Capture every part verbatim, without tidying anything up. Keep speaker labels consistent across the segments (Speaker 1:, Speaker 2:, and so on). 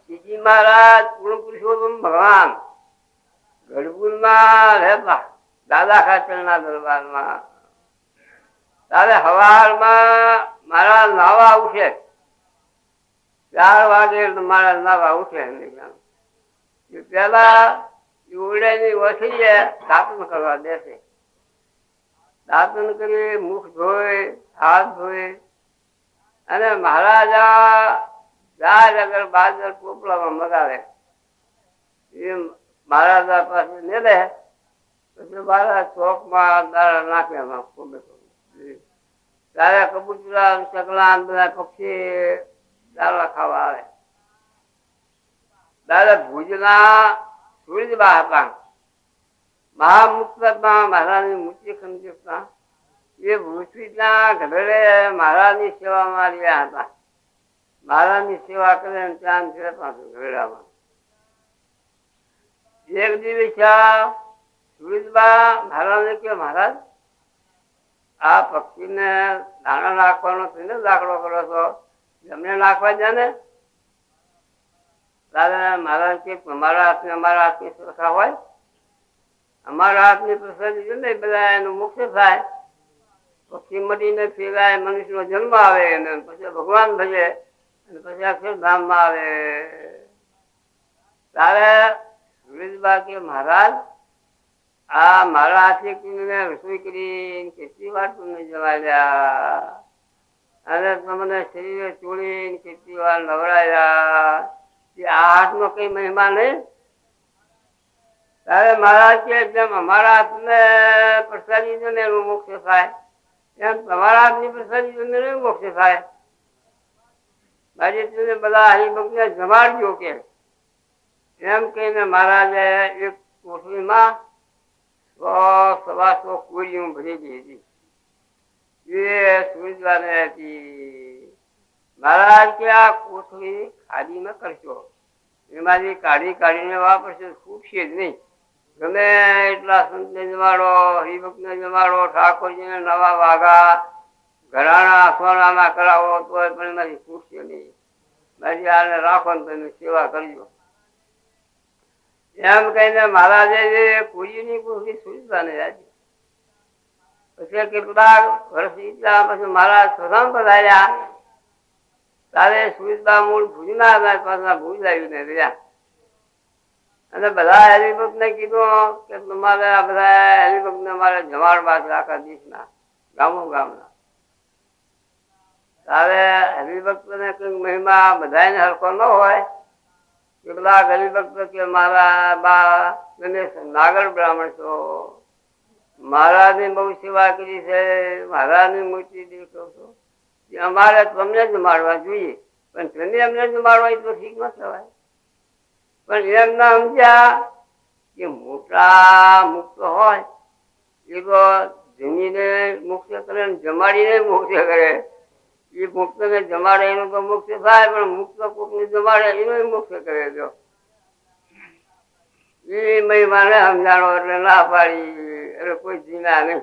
Speaker 1: બીજી મહારાજ પૂર્ણ પુરુષોત્તમ ભગવાન ગઢપુરમાં રહેતા દાદા ખાચરના દરબારમાં. તારે હવારમાં મારા નાવા ઉઠે, ચાર વાગે મારા નાવા ઉઠે. પેલા ઓરડે ની વસીએ દાંતન કરવા દેશે. દાંતન કરી મુખ ધોઈ હાથ ધોઈ અને મહારાજા દાળ અગર બાજર પોપલામાં મગાવે એ મહારાજા પાસે ને દે. પછી મારા ચોકમાં દાળ નાખ્યા કોમે તારે કબૂતરા ચકલા બધા પક્ષી દાળા ખાવા આવે. દાદા ભુજના સુરજબા હતા મહામુક્તમાં મહારાજની મૂર્તિ ખંડતા. એ ભૂષિતના ઘરે મહારાજની સેવામાં રહ્યા હતા. મહારાજની સેવા કરે ત્યાં ઘરેડામાં. એક દિવસ સુરજબા મહારાજને કે મહારાજ આ પક્ષીને દાણા નાખવાનો થઈને દાખલો કરો છો, જમને નાખવા જાય ને. દાદા મહારાજ કે અમારા હાથને અમારા હાથની સરખા હોય, અમારા હાથની પ્રસાદી છે ને બધા એનું મુખ્ય થાય. પક્ષી મટીને ફેરાય, મનુષ્યનો જન્મ આવે અને પછી ભગવાન ભજે અને પછી અક્ષરધામમાં આવે. તારે સુરેશબા કે મહારાજ આ મારા હાથે રસોઈ કરી કેટલી વાર તમને જમાડ્યા અને તમને શરીરે ચોળી કેટલી વાર નવડાયા. આ હાથ નો કઈ મહિમા નહીં. તારે મહારાજ કે જેમ અમારા હાથને પ્રસાદી ને એનું મોક્ષ થાય એમ તમારા હાથની પ્રસાદી ને મોક્ષ થાય. બાજી તમે બધા હરિભક્ત જમાડજો કે એમ કહીને મહારાજે એક કોઠડીમાં સો સવાસો કોળીઓ ભરેલી હતી. એ સુરજવાને હતી. મહારાજ કે આ કોઠડી ખાલી ન કરશો, એમાંથી કાઢી કાઢીને વાપરશો, છૂટશે જ નહીં. ગમે એટલા સંતને જમાડો, હરિભક્તને જમાડો, ઠાકોરજીને નવા વાઘા ઘરાણા સોનામાં કરાવો તો પણ એમાંથી છૂટશે નહીં. મારી આને રાખો ને તમે સેવા કરજો એમ કહીને મહારાજે કોળીની કોઠડી સુરજવાને આપી. પછી કેટલાક વર્ષ વીત્યા પછી મહારાજ સ્વધામ પધાર્યા. તારે સુરજબા મૂળ ભુજના પાછા ભુજ આવીને રહ્યા અને બધા હરિભક્ત ને કીધું કે તમારે આ બધા હરિભક્ત ને મારે જમાડવા છે આખા દેશના ગામો ગામના. તારે હરિભક્ત ને કઈક મહિમા બધાને હરખો ન હોય. કેટલાક હરિભક્ત કે મારા બા ગણેશ નાગર બ્રાહ્મણ છો, મહારાજની બહુ સેવા કરી છે, મહારાજની મૂર્તિ દેખો છો, અમારે તમને જ મારવા જોઈએ પણ તમે એમને જ મારવા તો ઠીક ન થવાય. પણ એમ ના સમજ્યા કે મોટા મુક્ત હોય એ તો જમીને મુક્ત કરે ને જમાડીને મુક્ત કરે. એ મુક્ત ને જમાડે એનું તો મુક્ત થાય પણ મુક્ત કોક ને જમાડે એનો મુક્ત કરે. જો એ મહિમાને સમજાણો એટલે ના પાડી એટલે કોઈ જીના નહીં.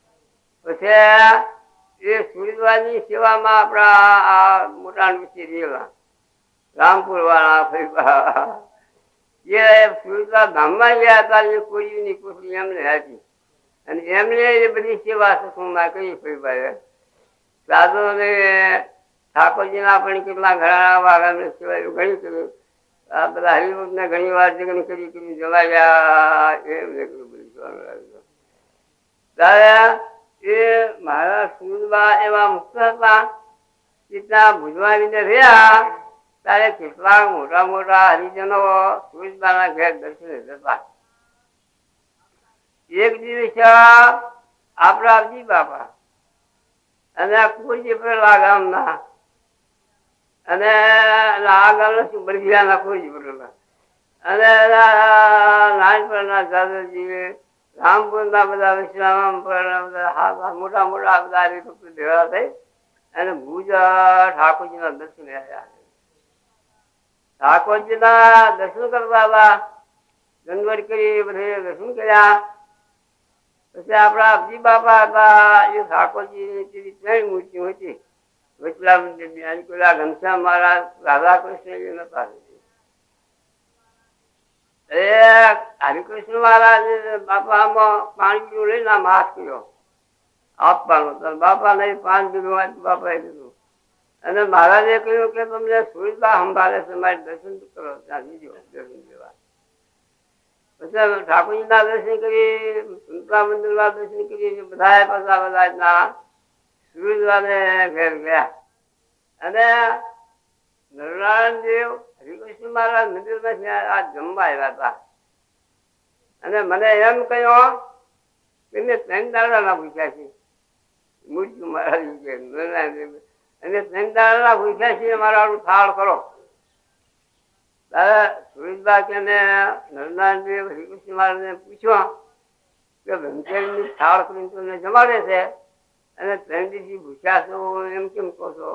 Speaker 1: પછી એ સુરજવાની સેવામાં આપણા આ મોટા વિશે રહેલા રામપુર વાળા એ સુરજવા ધામમાં ગયા હતા. એ કોળીની કોઠડી એમને હતી અને એમને એ બધી સેવા સત્સંગમાં કરી ફરીભાઈ. સાધુ ને ઠાકોરજીના પણ કેટલા ઘણા વાઘ એમને સેવા ઘણી કર્યું. આ બધા હરિભક્ત ને ઘણી વાર જગન કરી કરી જવાયા એમને બધું. દાદા એ મારા સુરજબા એવા મુક્ત હતા. કેટલા ભુજવાવીને રહ્યા ત્યારે કેટલાક મોટા મોટા હરિજનો સુરજબાના ઘેર દર્શને જતા. એક દિવસ આપણા અબજી બાપા અને કુરજી પેલા ગામના અને આ ગામના શું બરગીયાના કુરજી પેલા અને નાનપણના દાદાજી રામપુરના બધા વિશ્રામ મોટા મોટા બધા ભેગા થઈ અને ભુજ ઠાકોરજીના દર્શન આવ્યા. ઠાકોરજીના દર્શન કરતા હતા, દંડવત કરી બધે દર્શન કર્યા. પછી આપણા અબજી બાપા હતા એ ઠાકોરજી ત્રણ મૂર્તિઓ હતી. વચલા મંદિરની પેલા ઘનશ્યામ મહારાજ રાધા કૃષ્ણ એ નતા. એ હરિકૃષ્ણ મહારાજ બાપામાં પાણી પીવું લઈને આમ હાથ કર્યો આપવાનો, તો બાપા નહીં પાંચ બીઘું બાપાએ દીધું. અને મહારાજે કહ્યું કે તમને સુરતા સંભાળે છે, મારે દર્શન કરો ત્યાં બીજો દર્શન લેવા. પછી ઠાકોરજી ના દર્શન કરી, સુરતા મંદિર ના દર્શન કરી, બધા પાછા બધા સુરજવાને ઘેર ગયા. અને નરનારાયણ દેવ હરિકૃષ્ણ મહારાજ મંદિર માં આ જમવા આવ્યા હતા. અને મને એમ કહ્યું કે મેં ત્રણ દાડા ના પૂછ્યા છે મૂર્તિ મહારાજ નરનારાયણ દેવ, અને ત્રણ દાડા ના પૂછ્યા છે મારા થાળ કરો. તારે સુરજબા કે નરનારાયણ દેવ હરિકૃષ્ણ મહારાજ ને પૂછ્યું કે ભંકેની થાળ કરીને તમને જમાડે છે અને ત્રણ દિવસથી ભૂખ્યા છો એમ કેમ કહો છો?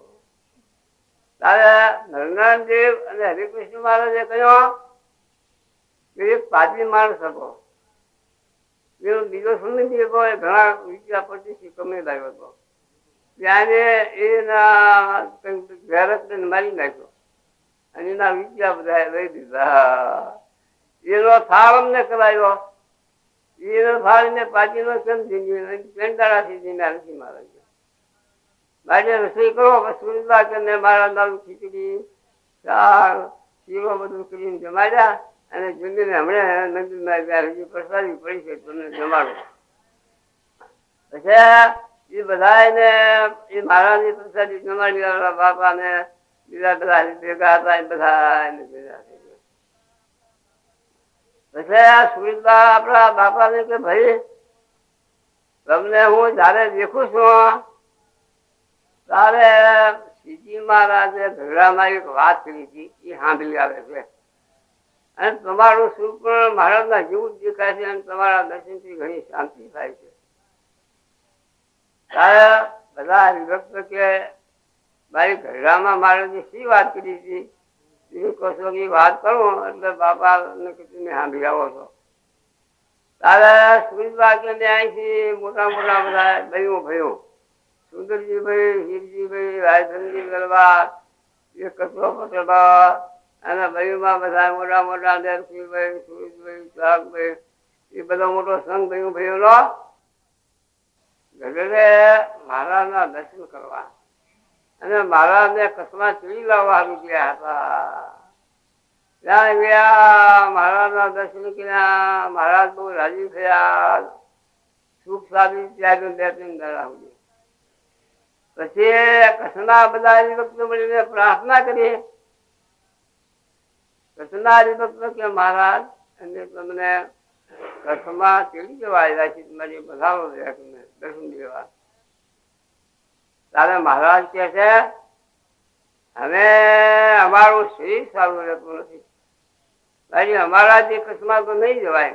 Speaker 1: તારે નરનારાયણ દેવ અને હરિકૃષ્ણ મહારાજે કહ્યું કે એક પાદરી માણસ હતો, એનો બીજો સમય ઘણા વિદ્યા પછી કમી લાવ્યો હતો. ત્યારે એના ઘેરને મારી નાખ્યો અને એના વિદ્યા બધા લઈ દીધા. એનો થાળ અમને કરાયો, એનો થાળ ને પાદરીનો કેમ જીવી પેંડાળાથી જીવ્યા નથી મહારાજ. બાજે રસોઈ કરો, સુરજબા કે મારા દારૂ ખીચડી શાક શીરો બધું કરીને જમાડ્યા. અને જમીને હમણાં મંદિરમાં ગયા, હજી પ્રસાદી પડી છે તમને જમાડો. પછી એ બધા ને એ મહારાજની પ્રસાદી જમાડી બાપા ને બીજા બધા ભેગા હતા એ બધા ભેગા થઈ ગયા. પછી આ સુરજબા આપણા બાપા ને કે ભાઈ તમને હું જયારે દેખું છું તારે શ્રીજી મહારાજે ઝઘડામાં એક વાત કરી હતી એ સાંભળી આવે છે. અને તમારું સુખ પણ મહારાજ ના જેવું જ દેખાય છે અને તમારા દર્શન થી ઘણી શાંતિ થાય છે. તારે બધા વિભક્ત કે મારી ઘરડામાં મહારાજે શી વાત કરી હતી એ કશો કે વાત કરું એટલે બાપા ને તમે સાંભળી આવો છો. તારે સુરજબા કે અહીંથી મોટા મોટા બધા ભાઈઓ ભાઈઓ સુંદરજીભાઈ, હીરજીભાઈ, રાયધનજી ગરબા, એ કચરો પટેલબા અને ભાઈઓમાં બધા મોટા મોટા દેવસિંહભાઈ, સુરજભાઈ, ચાકભાઈ, એ બધા મોટો સંઘ ભાઈઓ ભાઈઓનો ઘરે મહારાજના દર્શન કરવા અને મહારાજને કચ્છમાં ચીડી લાવવા નીકળ્યા હતા. ત્યાં ગયા, મહારાજના દર્શન કર્યા, મહારાજ બહુ રાજી થયા, સુખ સાધી ત્યાં બે ત્રણ દાડા સુધી. પછી કચ્છના બધા હરિભક્તો મળીને પ્રાર્થના કરી. કચ્છના હરિભક્તો કે મહારાજ અને તમને કચ્છમાં કેવી કેવા આવ્યા છે તમારી બધાઓ દર્શન દેવા. તારે મહારાજ કે છે હવે અમારું શરીર સારું રહેતું નથી, બાકી અમારા જે કચ્છમાં તો નહીં જવાય.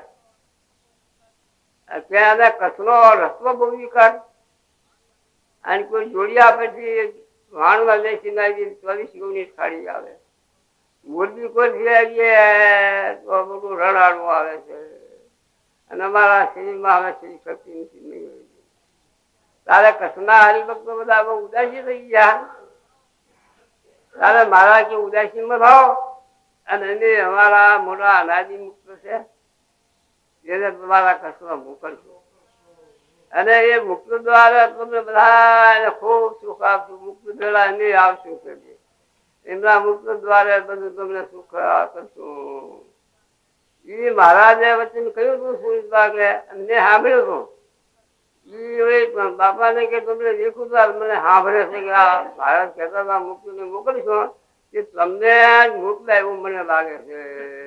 Speaker 1: ત્યાં કચ્છનો રસ્તો બહુ વિકટ અને કોઈ જોડિયા પછી વાણમાં બેસી ચોવીસ ગૌની ખાડી આવે, મોરબી કોઈ ફિરાવીએ તો બધું રડાડવું આવે છે અને અમારા શરીરમાં હવે શરીર શક્તિ નથી નહીં હોય. તારે કચ્છના હરિભક્તો બધા બહુ ઉદાસી થઈ ગયા. તારે મારા કે ઉદાસીમાં ભાવ અને એને અમારા મોટા અનાદિ મુક્ત છે એને તમારા કચ્છમાં મોકલશો અને એ મુક્ત દ્વારા તમે બધા ખૂબ સુખ આપશું. મુક્ત દ્વારા એને આવશું કે એમના મુક્ત દ્વારા બધું તમને સુખ કરશું. એ મહારાજે વચ્ચે કહ્યું હતું સુરજબા કે મેં સાંભળ્યું હતું બાપા ને કે તમને દેખું તો મને સાંભળે છે કે આ મહારાજ કહેતા હતા મુક્તિ ને મોકલશો કે તમને મોકલા એવું મને લાગે છે.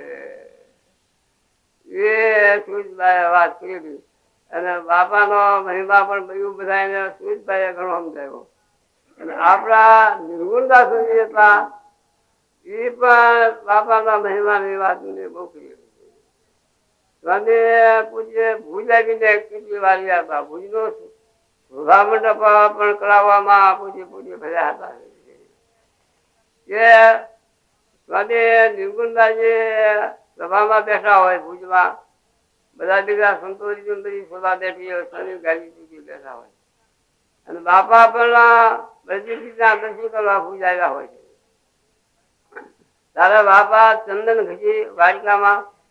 Speaker 1: એ સુરજબાએ વાત કરી હતી અને બાપાનો મહિમા પણ બધું બધા સુરજભાઈ ઘણો સમજાયો. અને આપણા નિર્ગુણદાસ હતા એ પણ બાપાના મહિમાની વાત બહુ કરી. પૂજ્ય ભુજ આવીને કેટલી વાર હતા, ભુજ નો સુધા મંડપ પણ કરાવવામાં પૂજ્ય પૂજ્ય ભર્યા હતા. કે સ્વામી નિર્ગુણદાસજી સભામાં બેઠા હોય ભુજમાં, બધા દીકરા સંતોષી બધી સભા બેઠી હોય, શનિ ગાડી ચૂકી બેઠા હોય અને બાપા પણ બધી દર્શન કરવા ભુજ આવ્યા હોય છે. તારા બાપા ચંદન ઘસી વાડિકામાં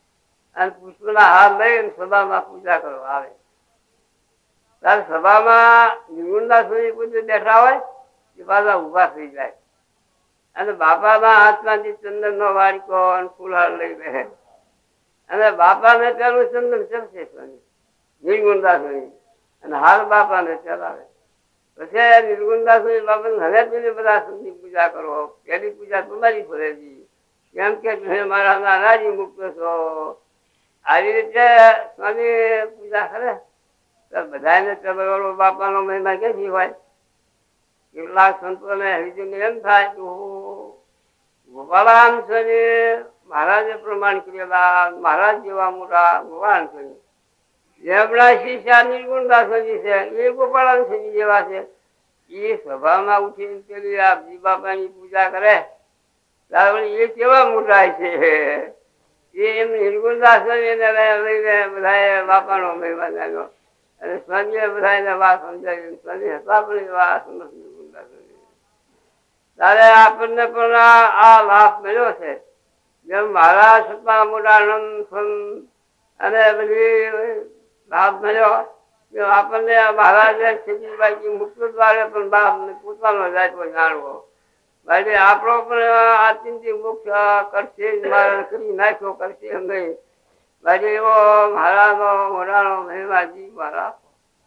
Speaker 1: અને પુષ્પના હાર લઈને સભામાં પૂજા કરવા આવે. ત્યારે સભામાં નિર્ગુણદાસ સ્વામી પૂજ્ય બેઠા હોય એ પાછા ઉભા થઈ જાય અને બાપાના હાથમાંથી ચંદન નો વાડકો અને ફૂલહાર લઈ બેસે અને બાપાને પેલું ચંદન ચમશે સ્વામી નિર્ગુણદાસ સ્વામી અને હાલ બાપાને ચલાવે. પછી નિર્ગુણદાસ સ્વામી બાપાને હવે તમે બધા સંધિ પૂજા કરો, પેલી પૂજા તમારી ફરેજી, કેમ કે તમે મારા નાનાજી મુક્ત છો. આવી રીતે સ્વામી પૂજા કરે બધાને ચલો બાપા નો મહિમા ક્યાંથી હોય. કેટલાક સંતો ને બીજું એમ થાય કે ગોપાલાન સ્વામી મહારાજે પ્રમાણ કરેલા મહારાજ જેવા મોટા ગોપાલ સ્વામી જેમના શિષ્ય નિર્ગુણદાસ સ્વામી છે એ ગોપાલાન સ્વામી જેવા છે. એ સભામાં ઉઠીને પેલી આપજી બાપા ની પૂજા કરે એ કેવા મોટા છે. એ એમ નિર્ગુણદાસ સ્વામી લઈને બધા બાપા નો મહિમા જાણ્યો અને સ્વામીએ બધાને વાત સમજાવી. સ્વામી હતા પણ વાત નથી. ત્યારે આપણને પણ આ લાભ મળ્યો છે. જેમ મહારાજ સત્તા મોટા આનંદ અને બધી લાભ મળ્યો આપણને મહારાજે સિદ્ધિભાઈ મુક્ત દ્વારે પણ બાપ પોતાનો જાતો જાણવો. બાકી આપણો પણ આચિંતી મુખ્ય કરશે મહારાજ કરી નાખ્યો કરશે એમ નહીં. બાકી એવો મહારાજનો મોઢાનો મહિમાજી મહારાજ